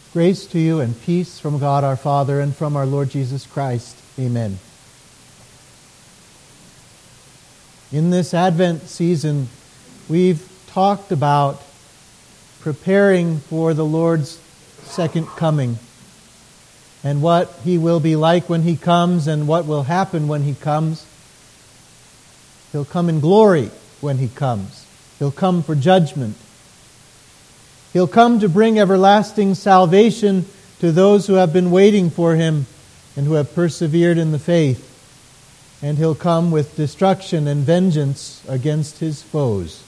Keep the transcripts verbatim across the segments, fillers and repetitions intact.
Grace to you and peace from God our Father and from our Lord Jesus Christ. Amen. In this Advent season, we've talked about preparing for the Lord's second coming and what He will be like when He comes and what will happen when He comes. He'll come in glory when He comes. He'll come for judgment. He'll come to bring everlasting salvation to those who have been waiting for Him and who have persevered in the faith. And He'll come with destruction and vengeance against His foes.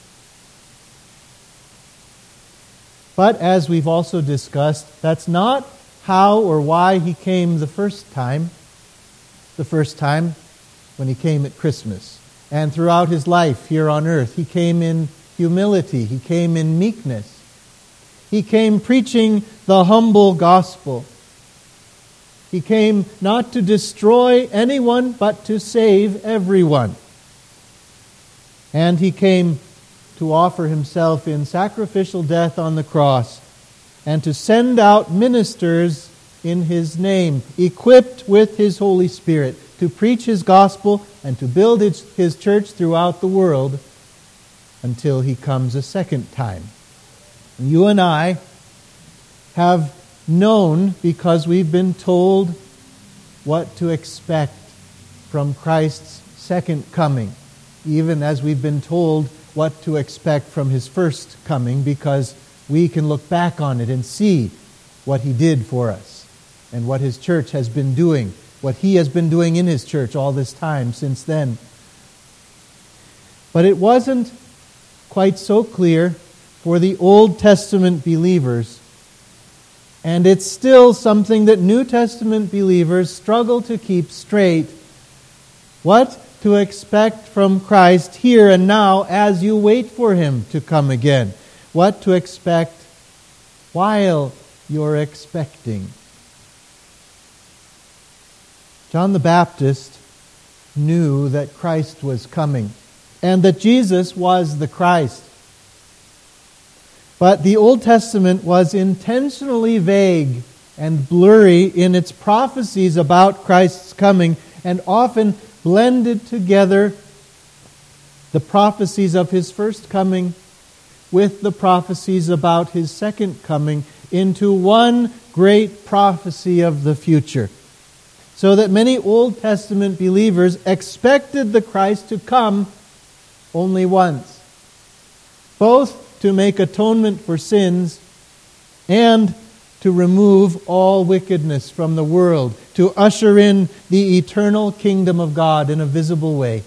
But as we've also discussed, that's not how or why He came the first time. The first time when He came at Christmas. And throughout His life here on earth, He came in humility. He came in meekness. He came preaching the humble gospel. He came not to destroy anyone, but to save everyone. And He came to offer Himself in sacrificial death on the cross and to send out ministers in His name, equipped with His Holy Spirit, to preach His gospel and to build His, His church throughout the world until He comes a second time. You and I have known, because we've been told what to expect from Christ's second coming, even as we've been told what to expect from His first coming, because we can look back on it and see what He did for us and what His church has been doing, what He has been doing in His church all this time since then. But it wasn't quite so clear for the Old Testament believers, and it's still something that New Testament believers struggle to keep straight. What to expect from Christ here and now as you wait for Him to come again. What to expect while you're expecting. John the Baptist knew that Christ was coming and that Jesus was the Christ. But the Old Testament was intentionally vague and blurry in its prophecies about Christ's coming, and often blended together the prophecies of His first coming with the prophecies about His second coming into one great prophecy of the future. So that many Old Testament believers expected the Christ to come only once, both to make atonement for sins and to remove all wickedness from the world, to usher in the eternal kingdom of God in a visible way.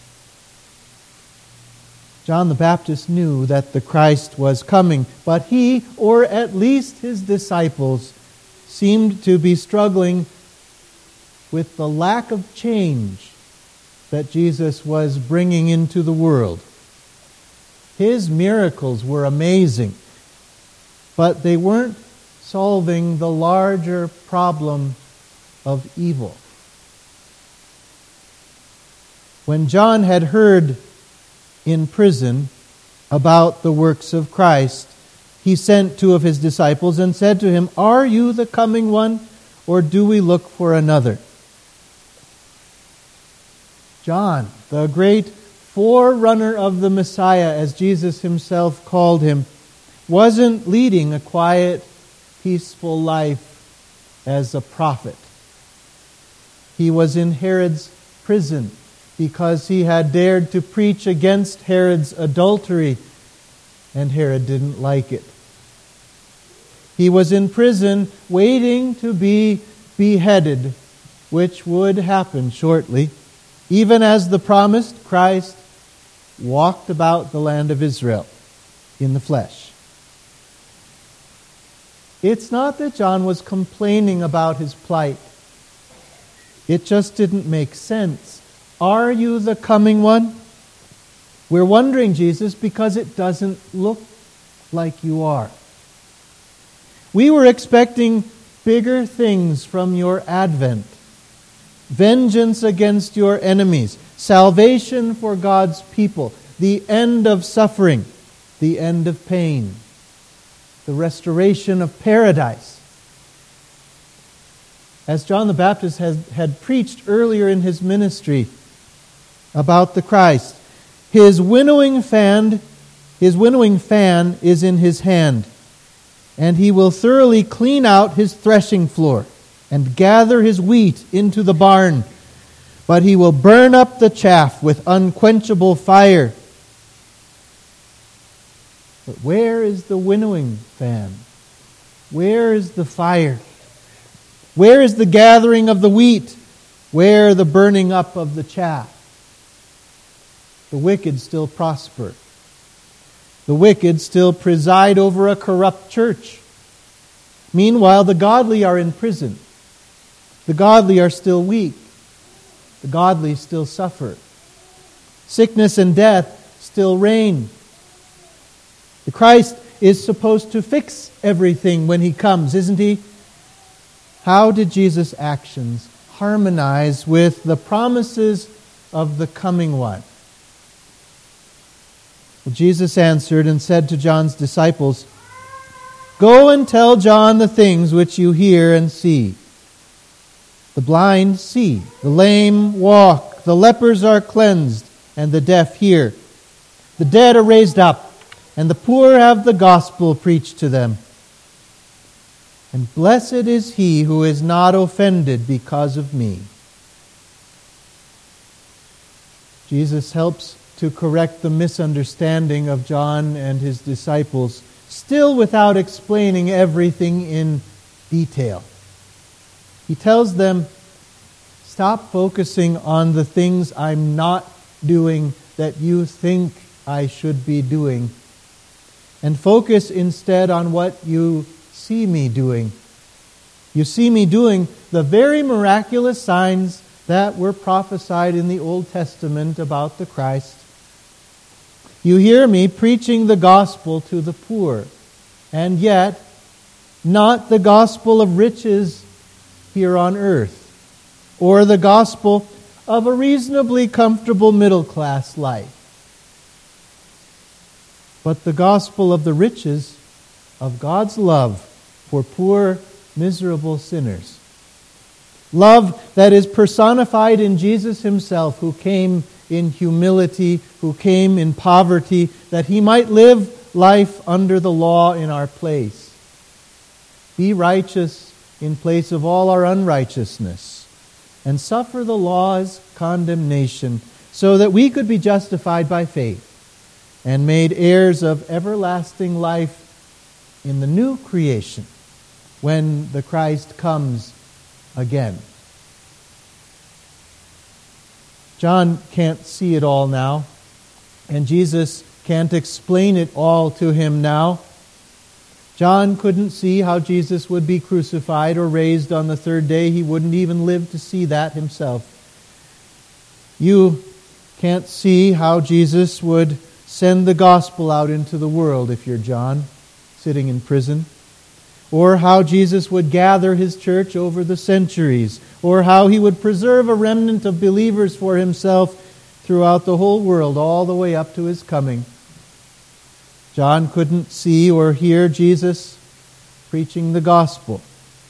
John the Baptist knew that the Christ was coming, but he, or at least his disciples, seemed to be struggling with the lack of change that Jesus was bringing into the world. His miracles were amazing, but they weren't solving the larger problem of evil. When John had heard in prison about the works of Christ, he sent two of his disciples and said to him, "Are you the coming one, or do we look for another?" John, the great forerunner of the Messiah, as Jesus Himself called him, wasn't leading a quiet, peaceful life as a prophet. He was in Herod's prison because he had dared to preach against Herod's adultery, and Herod didn't like it. He was in prison waiting to be beheaded, which would happen shortly, even as the promised Christ walked about the land of Israel in the flesh. It's not that John was complaining about his plight. It just didn't make sense. Are you the coming one? We're wondering, Jesus, because it doesn't look like you are. We were expecting bigger things from your advent. Vengeance against your enemies, salvation for God's people, the end of suffering, the end of pain, the restoration of paradise, as John the Baptist has, had preached earlier in his ministry about the Christ. His winnowing fan, his winnowing fan is in his hand, and he will thoroughly clean out his threshing floor and gather his wheat into the barn, but he will burn up the chaff with unquenchable fire. But where is the winnowing fan? Where is the fire? Where is the gathering of the wheat? Where the burning up of the chaff? The wicked still prosper. The wicked still preside over a corrupt church. Meanwhile, the godly are in prison. The godly are still weak. The godly still suffer. Sickness and death still reign. The Christ is supposed to fix everything when he comes, isn't he? How did Jesus' actions harmonize with the promises of the coming one? Well, Jesus answered and said to John's disciples, "Go and tell John the things which you hear and see. The blind see, the lame walk, the lepers are cleansed, and the deaf hear. The dead are raised up, and the poor have the gospel preached to them. And blessed is he who is not offended because of me." Jesus helps to correct the misunderstanding of John and his disciples, still without explaining everything in detail. He tells them, stop focusing on the things I'm not doing that you think I should be doing, and focus instead on what you see me doing. You see me doing the very miraculous signs that were prophesied in the Old Testament about the Christ. You hear me preaching the gospel to the poor, and yet not the gospel of riches here on earth, or the gospel of a reasonably comfortable middle-class life, but the gospel of the riches of God's love for poor, miserable sinners. Love that is personified in Jesus himself, who came in humility, who came in poverty, that he might live life under the law in our place. Be righteous in place of all our unrighteousness, and suffer the law's condemnation, so that we could be justified by faith and made heirs of everlasting life in the new creation when the Christ comes again. John can't see it all now, and Jesus can't explain it all to him now. John couldn't see how Jesus would be crucified or raised on the third day. He wouldn't even live to see that himself. You can't see how Jesus would send the gospel out into the world if you're John, sitting in prison, or how Jesus would gather his church over the centuries, or how he would preserve a remnant of believers for himself throughout the whole world, all the way up to his coming. John couldn't see or hear Jesus preaching the gospel,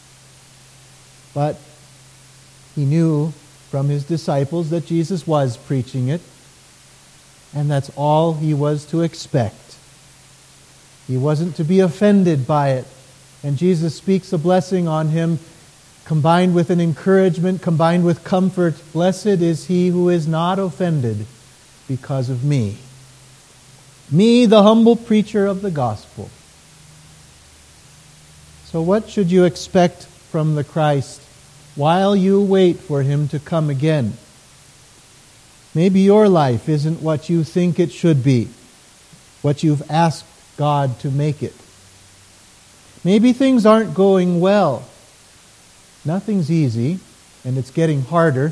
but he knew from his disciples that Jesus was preaching it, and that's all he was to expect. He wasn't to be offended by it. And Jesus speaks a blessing on him, combined with an encouragement, combined with comfort. Blessed is he who is not offended because of me. Me, the humble preacher of the gospel. So what should you expect from the Christ while you wait for him to come again? Maybe your life isn't what you think it should be, what you've asked God to make it. Maybe things aren't going well. Nothing's easy, and it's getting harder.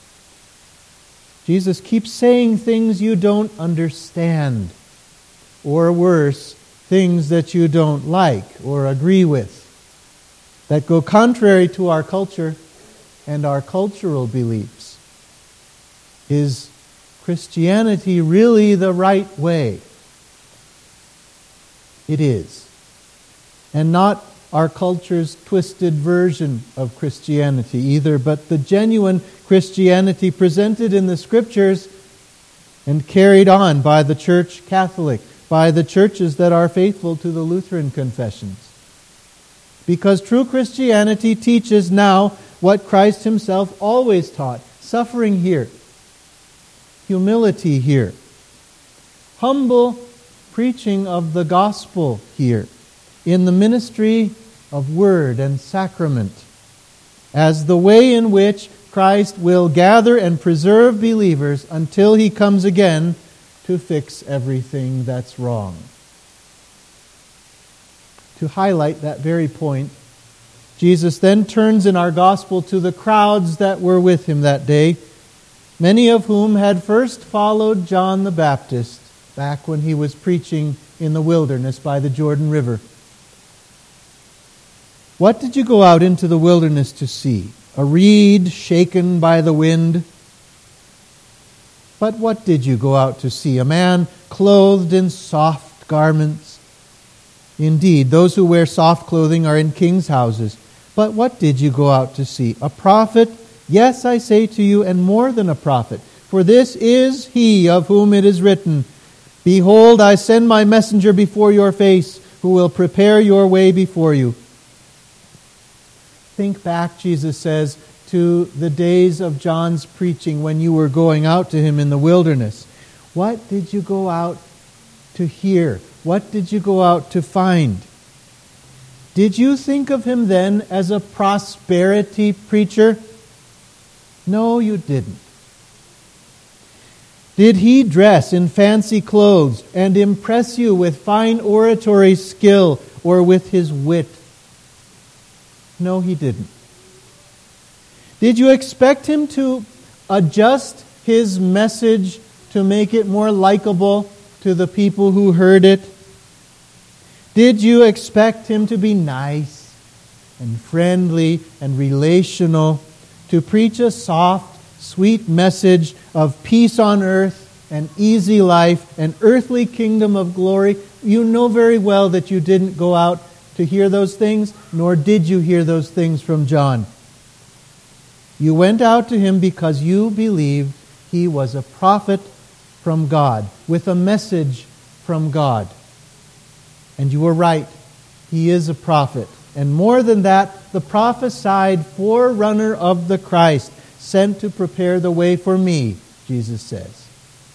Jesus keeps saying things you don't understand, or worse, things that you don't like or agree with, that go contrary to our culture and our cultural beliefs. Is Christianity really the right way? It is. And not our culture's twisted version of Christianity either, but the genuine Christianity presented in the Scriptures and carried on by the Church Catholic, by the churches that are faithful to the Lutheran confessions. Because true Christianity teaches now what Christ himself always taught: suffering here, humility here, humble preaching of the gospel here, in the ministry of word and sacrament, as the way in which Christ will gather and preserve believers until he comes again to fix everything that's wrong. To highlight that very point, Jesus then turns in our gospel to the crowds that were with him that day, many of whom had first followed John the Baptist back when he was preaching in the wilderness by the Jordan River. What did you go out into the wilderness to see? A reed shaken by the wind? But what did you go out to see? A man clothed in soft garments? Indeed, those who wear soft clothing are in kings' houses. But what did you go out to see? A prophet? Yes, I say to you, and more than a prophet. For this is he of whom it is written, Behold, I send my messenger before your face, who will prepare your way before you. Think back, Jesus says, to the days of John's preaching when you were going out to him in the wilderness. What did you go out to hear? What did you go out to find? Did you think of him then as a prosperity preacher? No, you didn't. Did he dress in fancy clothes and impress you with fine oratory skill or with his wit? No, he didn't. Did you expect him to adjust his message to make it more likable to the people who heard it? Did you expect him to be nice and friendly and relational, to preach a soft, sweet message of peace on earth and easy life and earthly kingdom of glory? You know very well that you didn't go out to hear those things, nor did you hear those things from John. You went out to him because you believed he was a prophet from God, with a message from God. And you were right. He is a prophet. And more than that, the prophesied forerunner of the Christ, sent to prepare the way for me, Jesus says.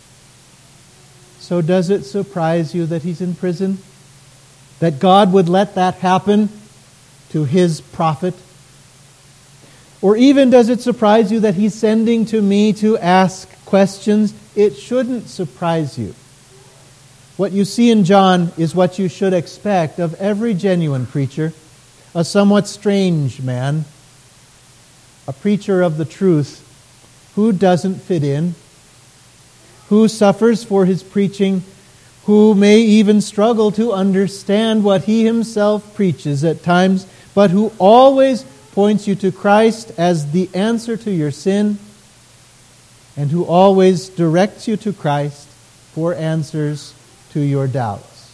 So does it surprise you that he's in prison? That God would let that happen to his prophet? Or even does it surprise you that he's sending to me to ask questions? It shouldn't surprise you. What you see in John is what you should expect of every genuine preacher, a somewhat strange man, a preacher of the truth who doesn't fit in, who suffers for his preaching, who may even struggle to understand what he himself preaches at times, but who always points you to Christ as the answer to your sin, and who always directs you to Christ for answers to your doubts.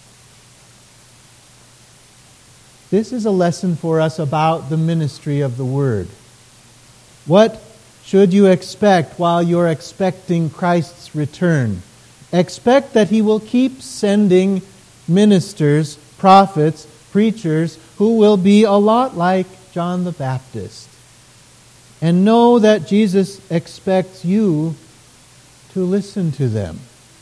This is a lesson for us about the ministry of the Word. What should you expect while you're expecting Christ's return? Expect that he will keep sending ministers, prophets, preachers who will be a lot like John the Baptist. And know that Jesus expects you to listen to them.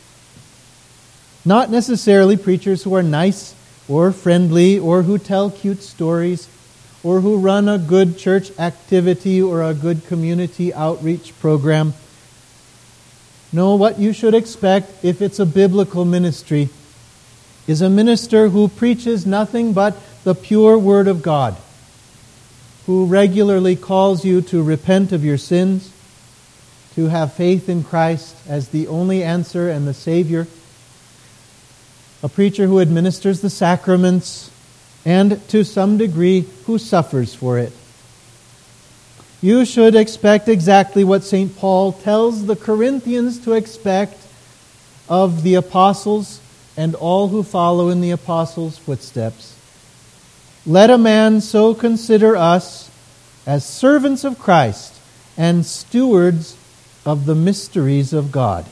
Not necessarily preachers who are nice or friendly or who tell cute stories or who run a good church activity or a good community outreach program. No, what you should expect, if it's a biblical ministry, is a minister who preaches nothing but the pure Word of God, who regularly calls you to repent of your sins, to have faith in Christ as the only answer and the Savior, a preacher who administers the sacraments, and to some degree who suffers for it. You should expect exactly what Saint Paul tells the Corinthians to expect of the apostles and all who follow in the apostles' footsteps. let a man so consider us as servants of Christ and stewards of the mysteries of God.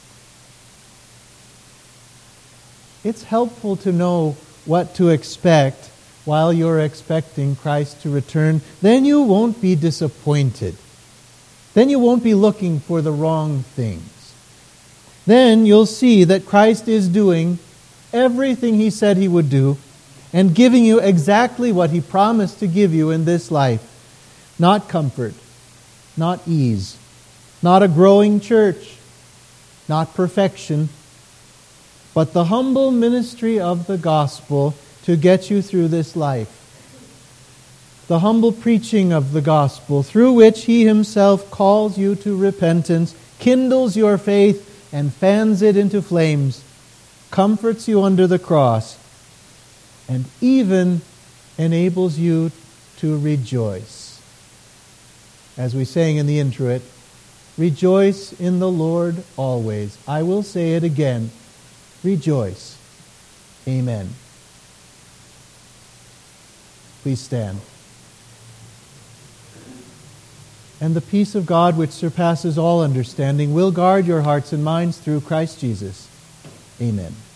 It's helpful to know what to expect while you're expecting Christ to return. Then you won't be disappointed. Then you won't be looking for the wrong things. Then you'll see that Christ is doing everything He said He would do and giving you exactly what He promised to give you in this life. Not comfort, not ease, not a growing church, not perfection, but the humble ministry of the gospel to get you through this life. The humble preaching of the gospel through which He Himself calls you to repentance, kindles your faith, and fans it into flames, comforts you under the cross, and even enables you to rejoice. As we sang in the introit, rejoice in the Lord always. I will say it again, rejoice. Amen. Please stand. And the peace of God, which surpasses all understanding, will guard your hearts and minds through Christ Jesus. Amen.